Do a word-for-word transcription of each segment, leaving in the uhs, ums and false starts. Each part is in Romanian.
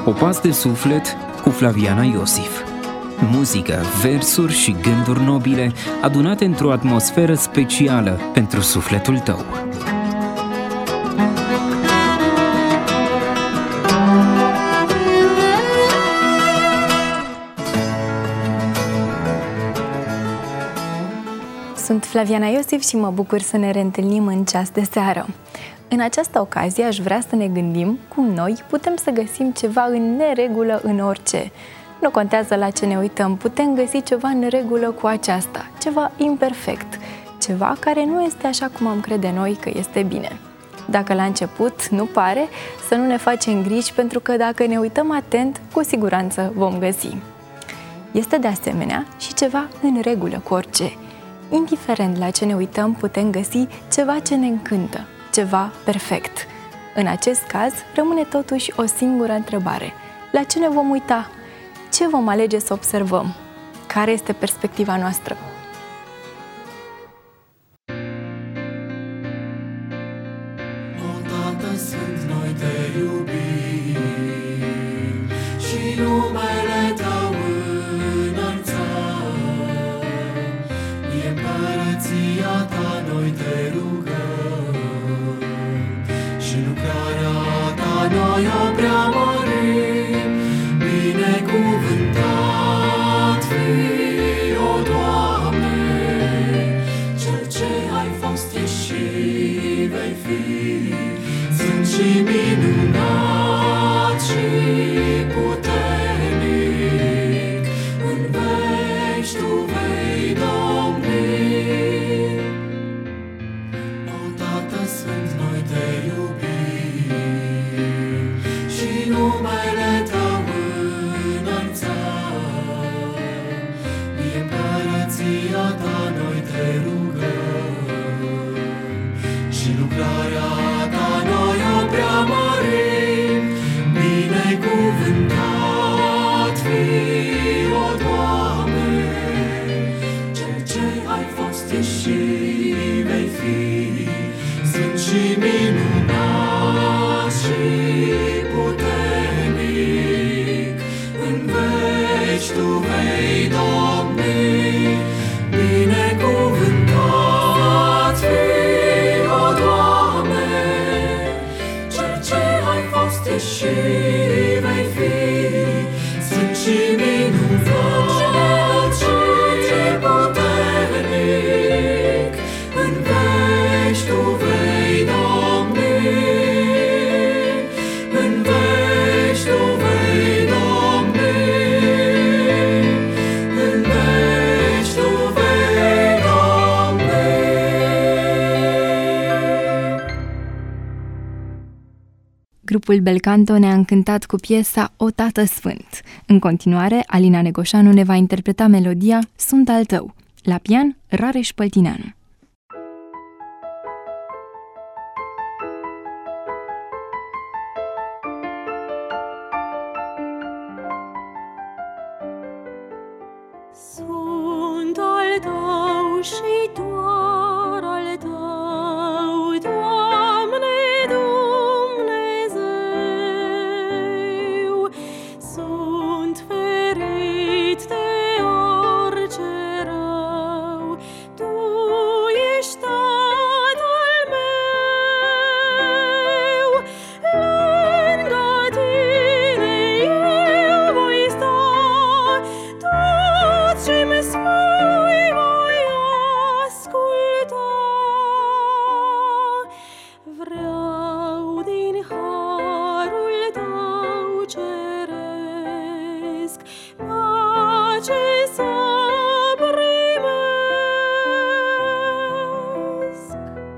Popas de suflet cu Flaviana Iosif. Muzică, versuri și gânduri nobile adunate într-o atmosferă specială pentru sufletul tău. Sunt Flaviana Iosif și mă bucur să ne reîntâlnim în ceas de seară. În această ocazie aș vrea să ne gândim cum noi putem să găsim ceva în neregulă în orice. Nu contează la ce ne uităm, putem găsi ceva în regulă cu aceasta, ceva imperfect, ceva care nu este așa cum am crede noi că este bine. Dacă la început nu pare, să nu ne facem griji, pentru că dacă ne uităm atent, cu siguranță vom găsi. Este de asemenea și ceva în regulă cu orice. Indiferent la ce ne uităm, putem găsi ceva ce ne încântă, ceva perfect. În acest caz, rămâne totuși o singură întrebare. La ce ne vom uita? Ce vom alege să observăm? Care este perspectiva noastră? O, Tată Sfânt, noi te iubim și numele Tău înălțăm. E împărăția Ta, noi te rugăm, și lucrarea Ta noi o preamărim. Binecuvântat fii, o Doamne, Cel ce ai fost, ești și vei fi, sunt și minunat și puternic, în veci Tu vei domni. O, Tată Sfânt, noi te iubim și numele Tău Ta, noi te rugăm, și lucrarea Ta noi o preamărim. Binecuvântat fii, o Doamne, Cel ce ai fost, ești și vei fi, sunt și minunat și puternic, în veci Tu vei domni. Binecuvântat fii, o Doamne, Cel ce ai fost, ești și vei fi, sunt și minunat și puternic, în veci Tu vei domni, în veci Tu vei domni, în veci Tu vei domni. Grupul Belcanto ne-a încântat cu piesa O Tată Sfânt. În continuare, Alina Negoșanu ne va interpreta melodia Sunt al Tău. La pian, Rareș Păltineanu. Sunt al Tău și doar al Tău, Doamne Dumnezeu. Sunt ferit de orice rău, Tu ești Tatăl meu. Lângă Tine eu voi sta, tot ce-mi spui voi asculta. Vreau din harul Tău ceresc pace să primesc.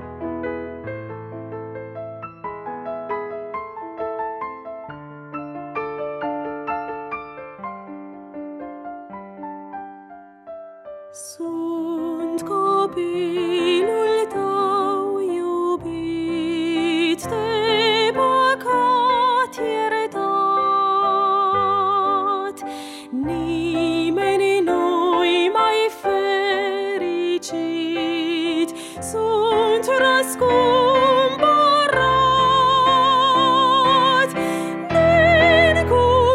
Sunt copilul Tău iubit, de păcat iertat. Nimeni nu-i mai fericit, sunt răscumpărat. Din cu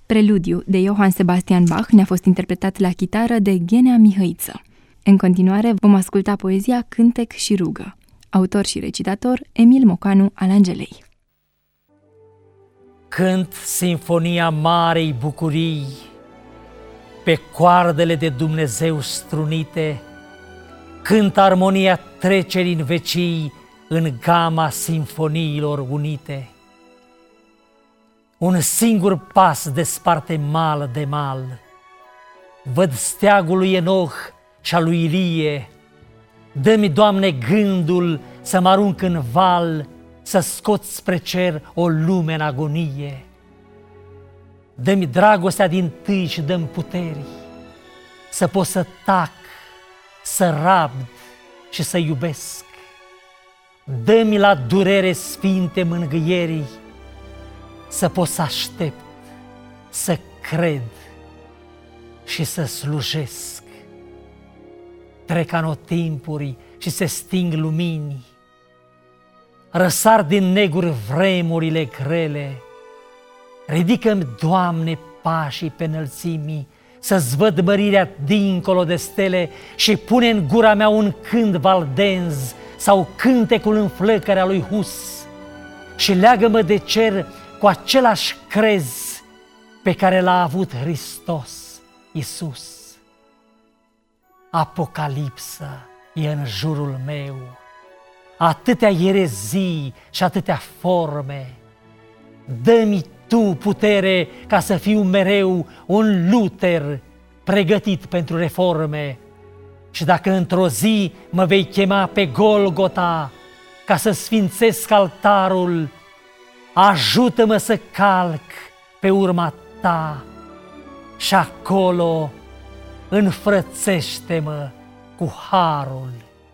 Preludiu de Johann Sebastian Bach ne-a fost interpretat la chitară de Ghenea Mihăiță. În continuare vom asculta poezia Cântec și rugă. Autor și recitator Emil Mocanu al Angelei. Cânt sinfonia marei bucurii, pe coardele de Dumnezeu strunite, cânt armonia trecerii în vecii, în gama simfoniilor unite. Un singur pas desparte mal de mal, văd steagul lui Enoch și al lui Ilie. Dă-mi, Doamne, gândul să mă arunc în val, să scot spre cer o lume în agonie. Dă-mi dragostea din tâi și dă-mi puteri, să pot să tac, să rabd și să iubesc. Dă-mi la durere sfinte mângâierii, să pot să aștept, să cred și să slujesc. Trec anotimpuri și se sting lumini, răsar din neguri vremurile grele. Ridică-mi, Doamne, pașii pe înălțimii, să-ți văd mărirea dincolo de stele și pune în gura mea un cânt valdenz sau cântecul în flăcărea lui Hus și leagă-mă de cer cu același crez pe care l-a avut Hristos Iisus. Apocalipsă e în jurul meu, atâtea erezii și atâtea forme. Dă-mi Tu putere ca să fiu mereu un Luter pregătit pentru reforme. Și dacă într-o zi mă vei chema pe Golgota ca să sfințesc altarul, ajută-mă să calc pe urma Ta și acolo înfrățește-mă cu harul.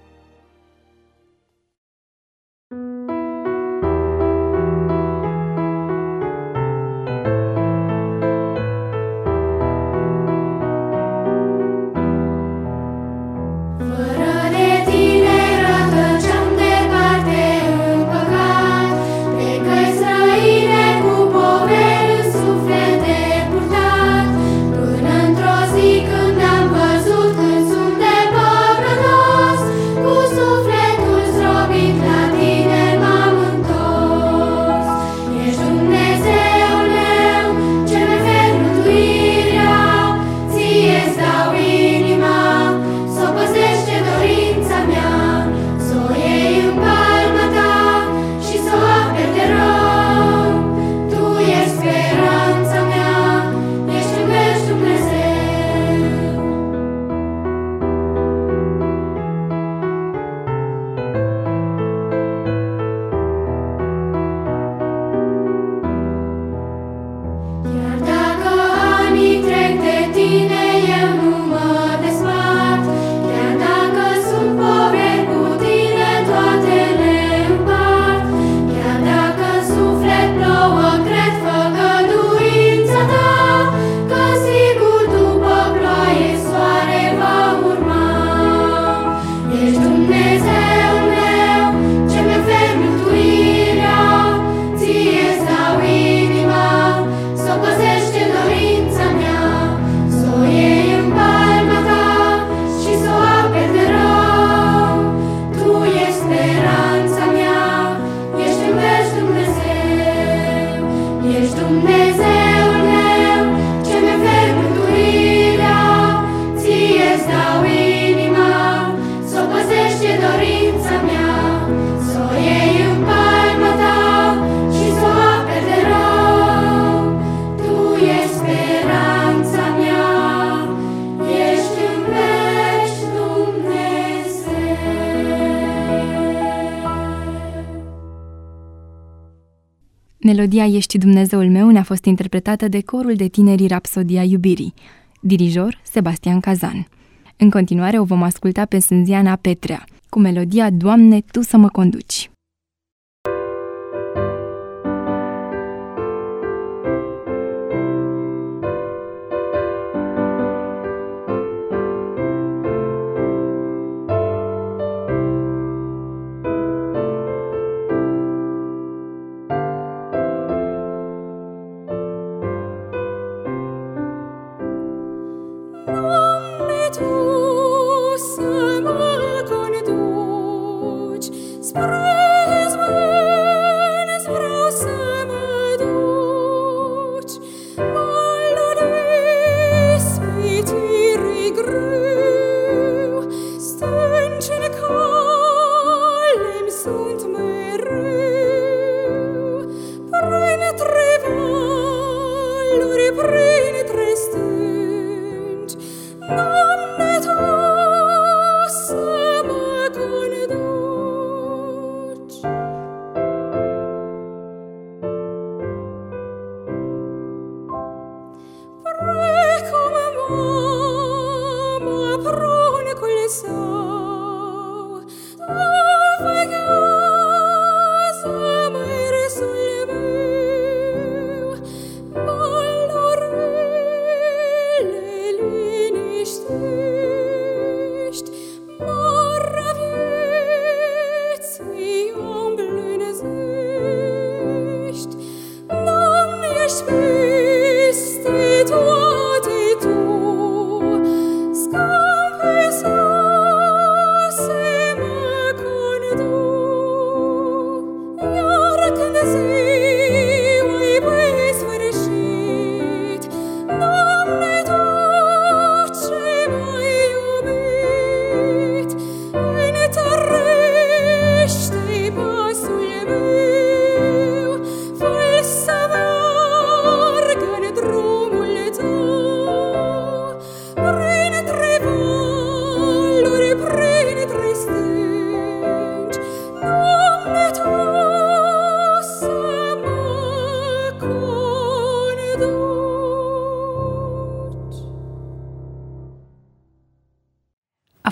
Melodia Ești Dumnezeul meu ne-a fost interpretată de corul de tinerii Rapsodia Iubirii, dirijor Sebastian Cazan. În continuare o vom asculta pe Sânziana Petrea, cu melodia Doamne, Tu să mă conduci.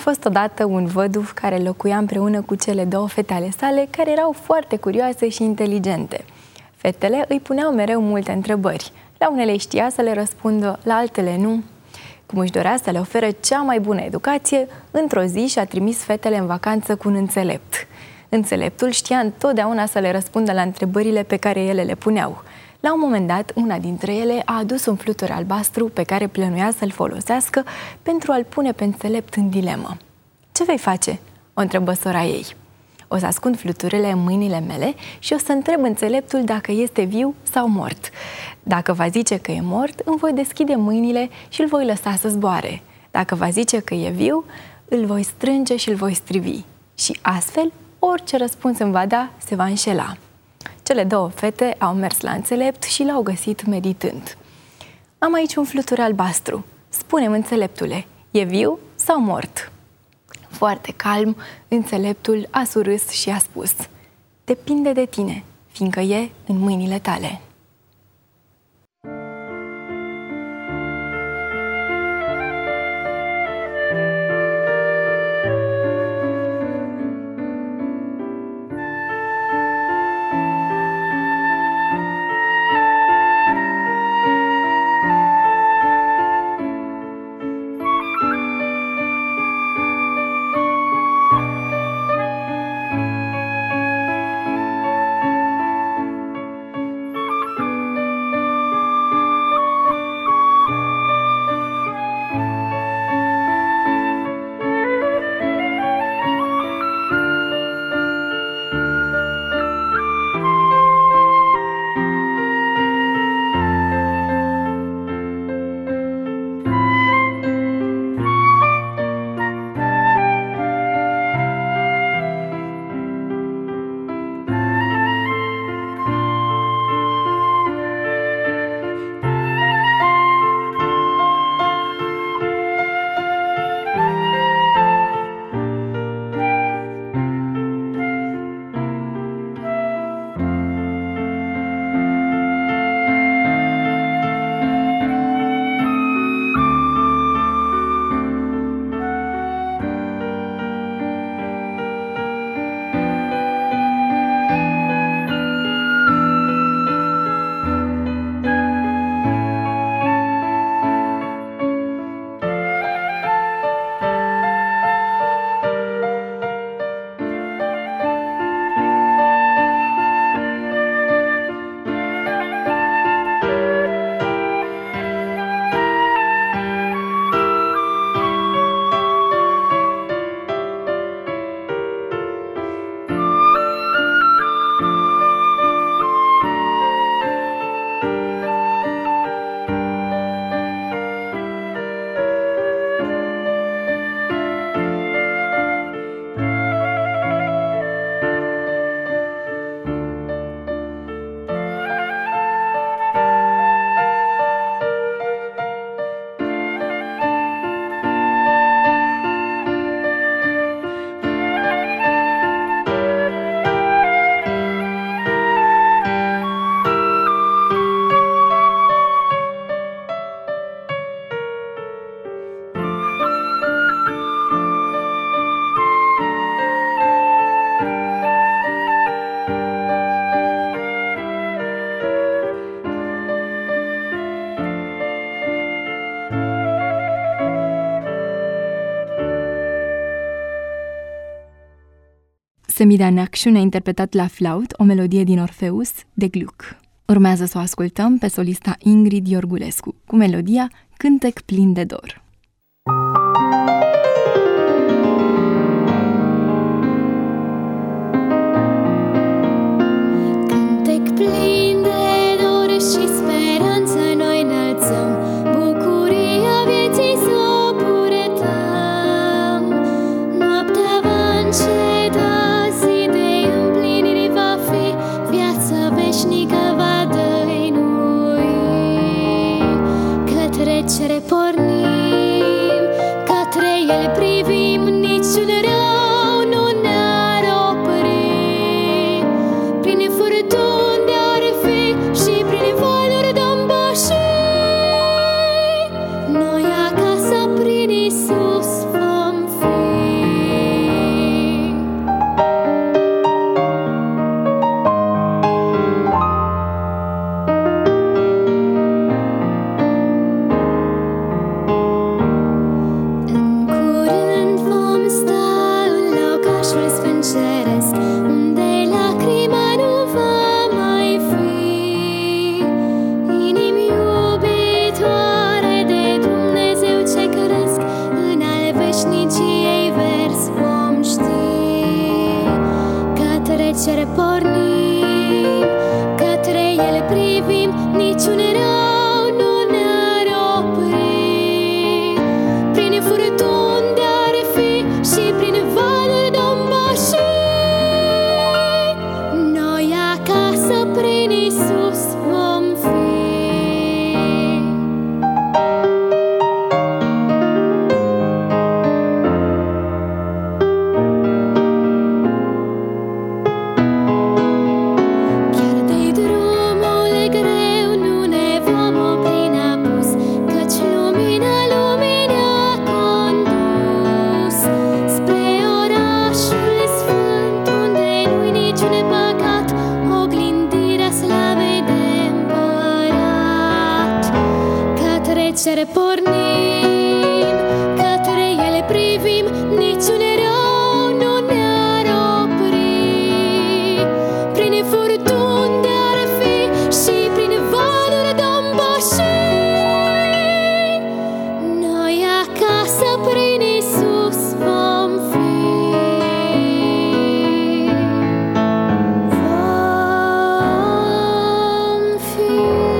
fost odată un văduv care locuia împreună cu cele două fete ale sale, care erau foarte curioase și inteligente. Fetele îi puneau mereu multe întrebări. La unele știa să le răspundă, la altele nu. Cum își dorea să le ofere cea mai bună educație, într-o zi și-a trimis fetele în vacanță cu un înțelept. Înțeleptul știa întotdeauna să le răspundă la întrebările pe care ele le puneau. La un moment dat, una dintre ele a adus un flutur albastru pe care plănuia să-l folosească pentru a-l pune pe înțelept în dilemă. "Ce vei face?" o întrebă sora ei. "O să ascund fluturile în mâinile mele și o să întreb înțeleptul dacă este viu sau mort. Dacă va zice că e mort, îmi voi deschide mâinile și îl voi lăsa să zboare. Dacă va zice că e viu, îl voi strânge și îl voi strivi. Și astfel, orice răspuns îmi va da, se va înșela." Cele două fete au mers la înțelept și l-au găsit meditând. "Am aici un flutur albastru. Spune-mi, înțeleptule, e viu sau mort?" Foarte calm, înțeleptul a surâs și a spus: "Depinde de tine, fiindcă e în mâinile tale." Semida Neacșu a interpretat la flaut o melodie din Orfeus de Gluck. Urmează să o ascultăm pe solista Ingrid Iorgulescu cu melodia Cântec plin de dor. Cântec plin de dor și speranță noi înălțăm, bucuria vieții să o purtăm. Noaptea va înceta, zi de împliniri va fi, viața veșnică va dăinui. Către cere porni cer pornim, către ele privim, niciun rău nu ne-ar opri. Prin furtuni de-ar fi și prin valuri de-am păși, noi acasă prin Iisus vom fi. Vom fi.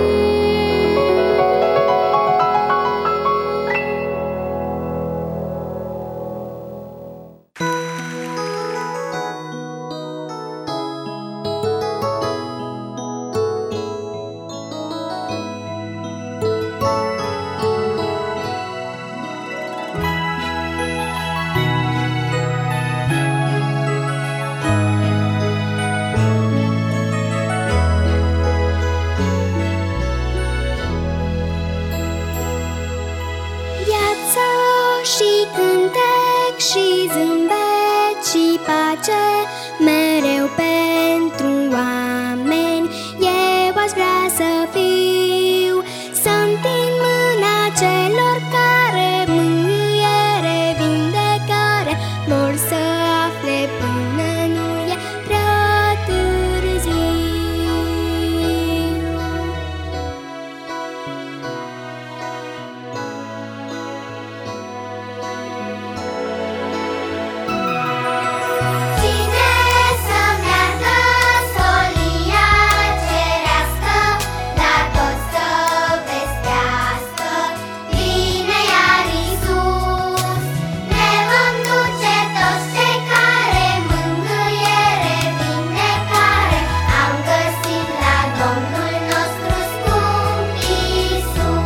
Viață și cântec și zâmbet și pace mereu pentru oameni. Eu aș vrea să fiu, să întind mâna celor care mângâiere, vindecare vor să afle până nu e prea târziu. Cine să meargă solia cerească, dar toți să vestească, vine iar Iisus. Ne vom duce toți cei care mângâiere, vindecare am găsit la Domnul nostru scump Iisus.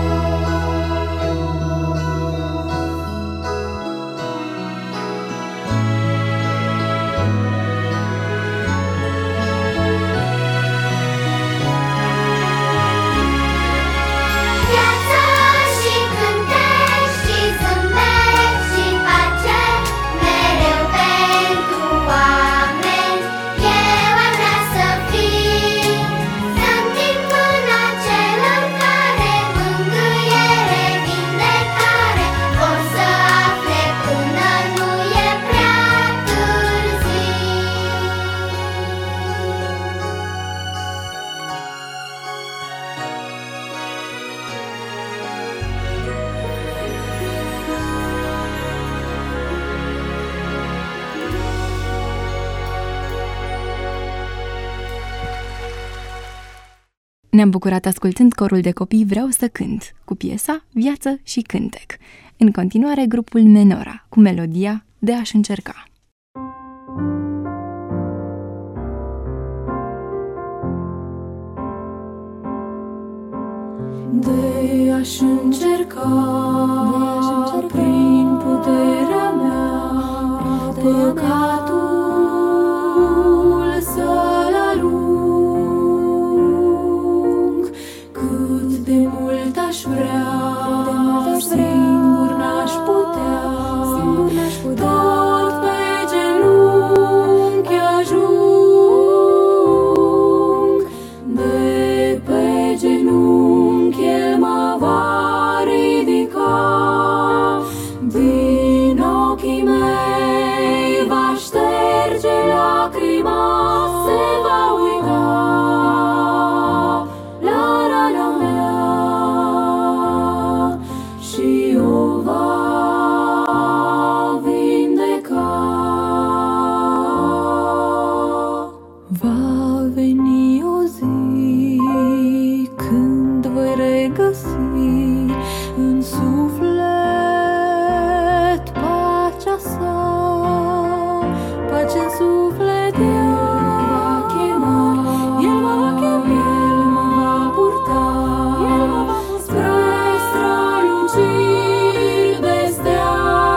Viață și cântec și zâmbet și pace mereu pentru oameni. Eu aș vrea să fiu, să întind mâna celor care mângâiere, vindecare vor să afle până nu e prea târziu. Ne-am bucurat ascultând corul de copii Vreau să cânt, cu piesa Viață și cântec. În continuare, grupul Menora, cu melodia De aș încerca. De aș încerca prin puterea mea păcatul să-l arunc. Cât de mult aș vrea, singur n-aș putea, tot pe genunchi ajung. De pe genunchi El mă va ridica, din ochii mei va șterge lacrima, se va uita la rana mea și o va vindeca. Va veni o zi când voi regăsi în suflet pacea sa, pace în suflet. El mă va chema, El mă va chema, El mă va purta, El mă va spre străluciri de stea.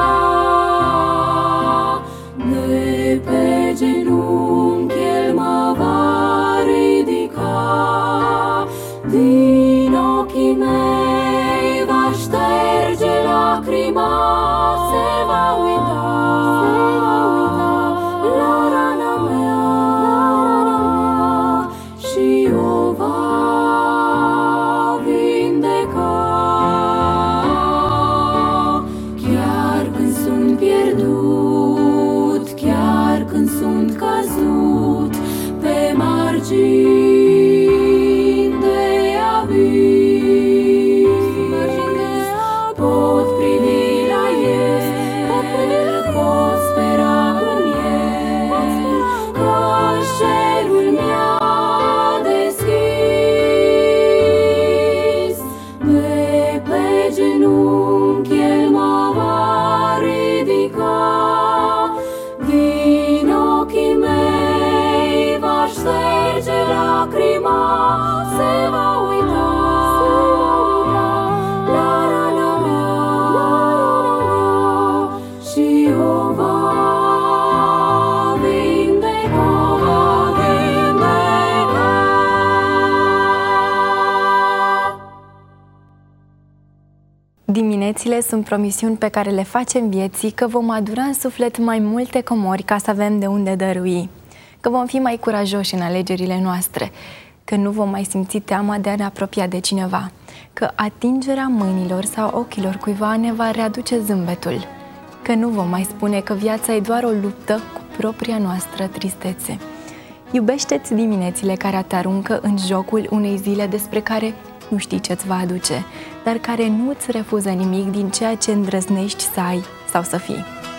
De pe genunchi El mă va ridica, din ochii mei Diminețile sunt promisiuni pe care le facem vieții că vom adura în suflet mai multe comori ca să avem de unde dărui, că vom fi mai curajoși în alegerile noastre, că nu vom mai simți teama de a ne apropia de cineva, că atingerea mâinilor sau ochilor cuiva ne va readuce zâmbetul, că nu vom mai spune că viața e doar o luptă cu propria noastră tristețe. Iubește-ți diminețile care te aruncă în jocul unei zile despre care nu știi ce-ți va aduce, dar care nu îți refuză nimic din ceea ce îndrăznești să ai sau să fii.